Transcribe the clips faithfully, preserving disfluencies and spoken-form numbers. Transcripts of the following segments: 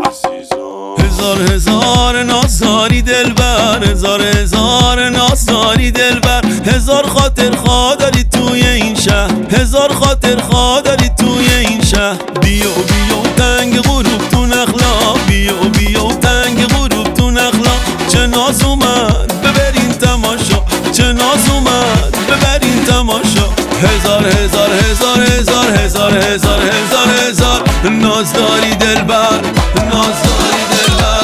هزار هزار نازاری دلبر، هزار هزار نازاری دلبر، هزار خاطر خواه داری توی این شهر، هزار خاطر خواه داری توی این شهر. بیا بیا تنگ غروب تو نخلا، بیا بیا تنگ غروب تو نخلا. چه ناز اومد ببرین تماشا، چه ناز اومد ببرین تماشا. هزار هزار هزار هزار هزار هزار هزار هزار ناز داری دلبر، ناز داری دلبر.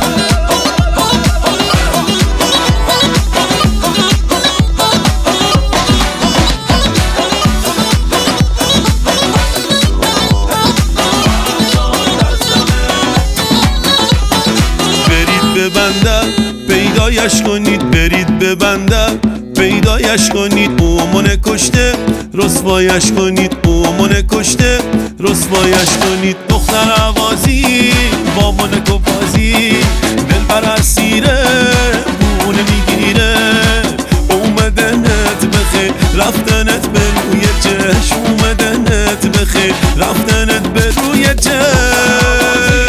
برید به بندر پیدایش کنید، برید به بندر پیدایش کنید. اومونه کشته رسوایش کنید، اومونه کشته رسوایش کنید. دختر عوازی با منکو بازی، دلبر اسیره مونه میگیره. اومدنت بخیر رفتنت به روی چشم، اومدنت بخیر رفتنت به روی چشم.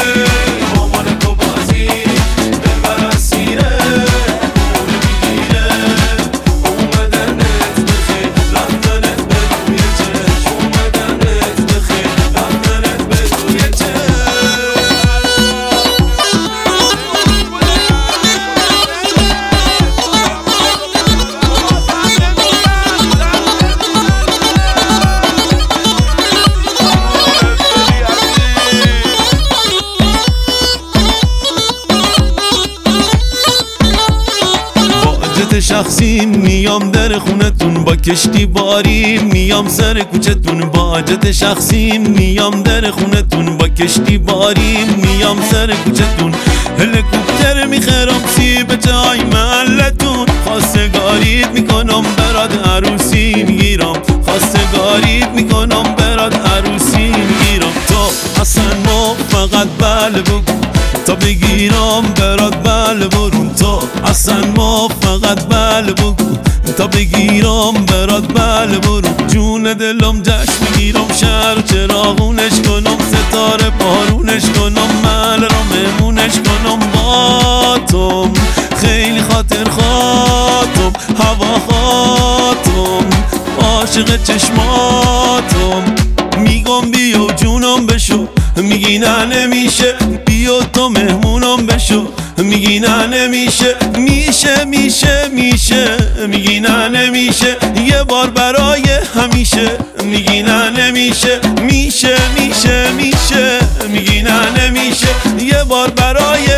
شخصی میام در خونتون با کشتی باری، میام سر کوچتون با جت شخصی. میام در خونتون با کشتی باری، میام سر کوچتون. هلیکوپتر میخرم سی به جای محلتون، خواستگاریت میکنم برات عروسی میگیرم، خواستگاریت میکنم برات عروسی میگیرم. تو اصلا ما فقط بله بگو تا بگیرم برات بله برون. تو اصلا ما فقط بله بگو تا بگیرم برات بله برون. جون دلم جشن میگیرم، شهر و چراغونش کنم، ستاره بارونش کنم، من را مهمونش کنم. با توم خیلی خاطر خاطم، هوا خاطم، عاشق چشماتم. میگم بیا جونم بشو، میگی نه نمیشه، بیا تو مهمونم بشو. میگی نه نمیشه، میشه میشه میشه. میگی نه نمیشه، یه بار برای همیشه. میگی نه نمیشه، میشه میشه میشه. میگی نه نمیشه، یه بار برای